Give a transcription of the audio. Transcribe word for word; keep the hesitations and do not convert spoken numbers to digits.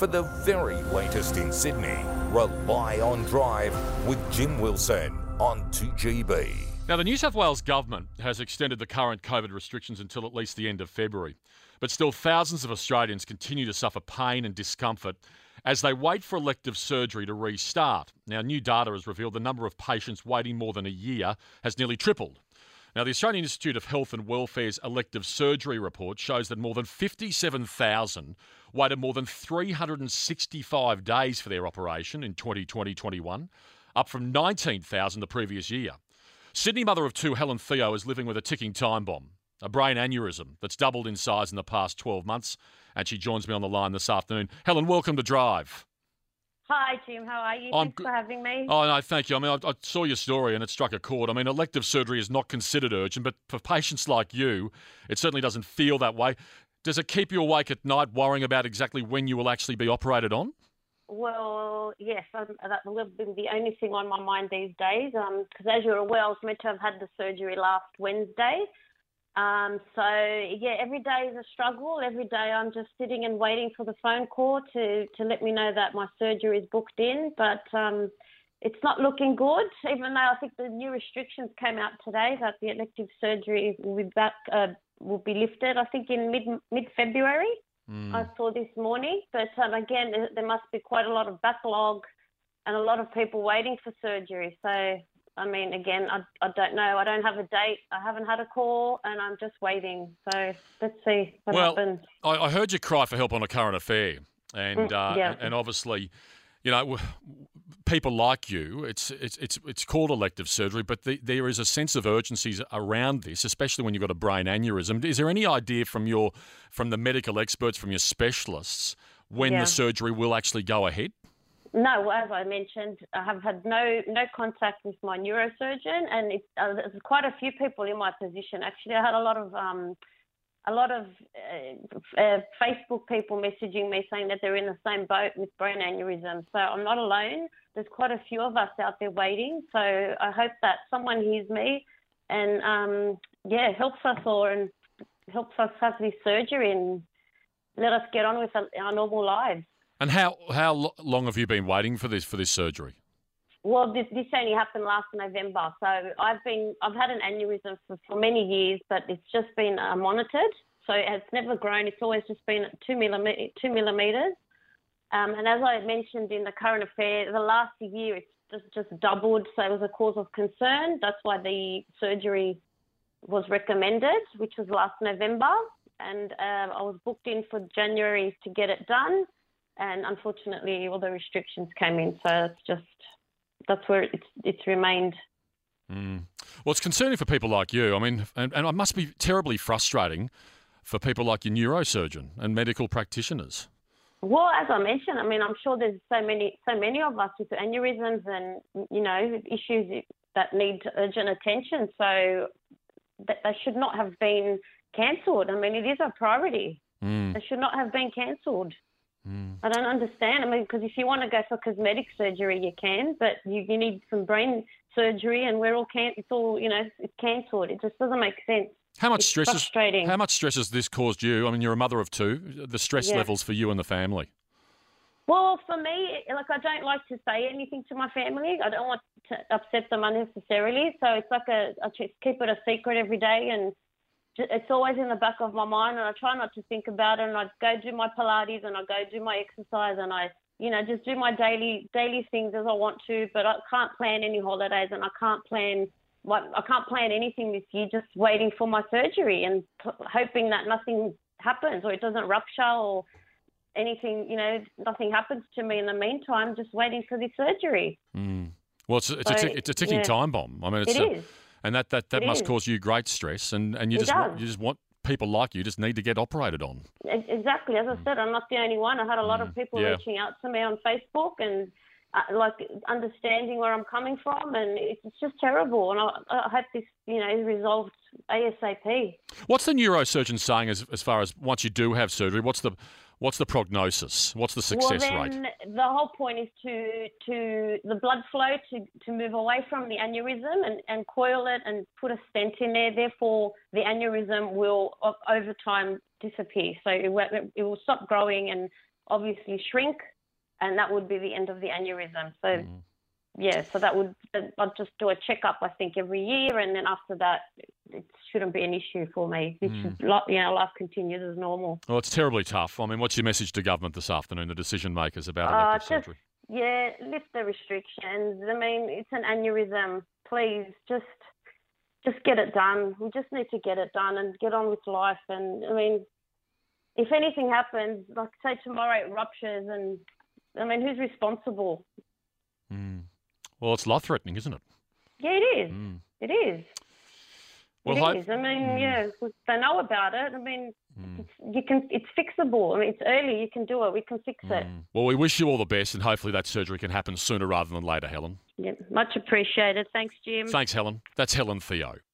For the very latest in Sydney, rely on Drive with Jim Wilson on two G B. Now, the New South Wales government has extended the current COVID restrictions until at least the end of February. But still, thousands of Australians continue to suffer pain and discomfort as they wait for elective surgery to restart. Now, new data has revealed the number of patients waiting more than a year has nearly tripled. Now, the Australian Institute of Health and Welfare's elective surgery report shows that more than fifty-seven thousand waited more than three hundred sixty-five days for their operation in twenty twenty twenty-one, up from nineteen thousand the previous year. Sydney mother of two Helen Theo is living with a ticking time bomb, a brain aneurysm that's doubled in size in the past twelve months, and she joins me on the line this afternoon. Helen, welcome to Drive. Hi, Jim. How are you? I'm Thanks g- for having me. Oh, no, thank you. I mean, I, I saw your story and it struck a chord. I mean, elective surgery is not considered urgent, but for patients like you, it certainly doesn't feel that way. Does it keep you awake at night worrying about exactly when you will actually be operated on? Well, yes, um, that will be the only thing on my mind these days. Because as you're aware, I was meant to have had the surgery last Wednesday. Um, so, yeah, every day is a struggle. Every day I'm just sitting and waiting for the phone call to, to let me know that my surgery is booked in. But um, it's not looking good, even though I think the new restrictions came out today that the elective surgery will be back, uh, will be lifted, I think, in mid, mid-February. Mm. I saw this morning. But, um, again, there must be quite a lot of backlog and a lot of people waiting for surgery. So... I mean, again, I, I don't know. I don't have a date. I haven't had a call, and I'm just waiting. So let's see what well, happens. I, I heard you cry for help on a current affair, and Mm, uh, yeah. and obviously, you know, w- people like you. It's it's it's it's called elective surgery, but the, there is a sense of urgency around this, especially when you've got a brain aneurysm. Is there any idea from your from the medical experts, from your specialists, when Yeah. the surgery will actually go ahead? No, as I mentioned, I have had no no contact with my neurosurgeon, and it's, uh, there's quite a few people in my position. Actually, I had a lot of um, a lot of uh, uh, Facebook people messaging me saying that they're in the same boat with brain aneurysm. So I'm not alone. There's quite a few of us out there waiting. So I hope that someone hears me and um, yeah helps us all and helps us have this surgery and let us get on with our normal lives. And how how lo- long have you been waiting for this for this surgery? Well, this this only happened last November, so I've been I've had an aneurysm for, for many years, but it's just been uh, monitored, so it's never grown. It's always just been two millimeter two millimeters. Um, and as I mentioned in the current affair, the last year it's just just doubled, so it was a cause of concern. That's why the surgery was recommended, which was last November, and uh, I was booked in for January to get it done. And unfortunately, all the restrictions came in, so it's just that's where it's it's remained. Mm. Well, it's concerning for people like you. I mean, and, and it must be terribly frustrating for people like your neurosurgeon and medical practitioners. Well, as I mentioned, I mean, I'm sure there's so many so many of us with aneurysms and you know issues that need urgent attention. So that they should not have been cancelled. I mean, it is a priority. Mm. They should not have been cancelled. Mm. I don't understand. I mean, because if you want to go for cosmetic surgery, you can, but you, you need some brain surgery, and we're all can. It's all you know. It's cancelled. It just doesn't make sense. How much it's stress? Is, frustrating. how much stress has this caused you? I mean, you're a mother of two. The stress Yeah. levels for you and the family. Well, for me, like I don't like to say anything to my family. I don't want to upset them unnecessarily. So it's like a I just keep it a secret every day, and it's always in the back of my mind, and I try not to think about it. And I go do my Pilates, and I go do my exercise, and I, you know, just do my daily daily things as I want to. But I can't plan any holidays, and I can't plan. I can't plan anything this year. Just waiting for my surgery and p- hoping that nothing happens or it doesn't rupture or anything. You know, nothing happens to me in the meantime. Just waiting for this surgery. Mm. Well, it's it's, So, a tick it's a ticking yeah. time bomb. I mean, it's It a, is. and that that, that It must is. cause you great stress, and, and you It just want, does. you just want people like you just need to get operated on. E- Exactly. As I said, I'm not the only one. I had a lot of people Yeah. reaching out to me on Facebook and uh, like understanding where I'm coming from, and it's it's just terrible. And I, I hope this, you know, is resolved ASAP. What's the neurosurgeon saying as as far as once you do have surgery? What's the what's the prognosis? What's the success well, rate? then the whole point is to to the blood flow to, to move away from the aneurysm and, and coil it and put a stent in there. Therefore, the aneurysm will o- over time disappear. So it, will- it will stop growing and obviously shrink, and that would be the end of the aneurysm. So, Mm. yeah, so that would, I'd just do a checkup, I think, every year, and then after that, it shouldn't be an issue for me. It should, li- you know, life continues as normal. Well, it's terribly tough. I mean, what's your message to government this afternoon, the decision makers, about Uh, elective just, surgery? yeah, lift the restrictions. I mean, it's an aneurysm. Please, just just get it done. We just need to get it done and get on with life. And, I mean, if anything happens, like, say tomorrow it ruptures, and, I mean, who's responsible? Mm. Well, it's life-threatening, isn't it? Yeah, it is. Mm. It is. Well, it hope- is. I mean, Mm. yeah, they know about it. I mean, Mm. it's, you can. It's fixable. I mean, it's early. You can do it. We can fix it. Mm. Well, we wish you all the best, and hopefully that surgery can happen sooner rather than later, Helen. Yeah, much appreciated. Thanks, Jim. Thanks, Helen. That's Helen Theo.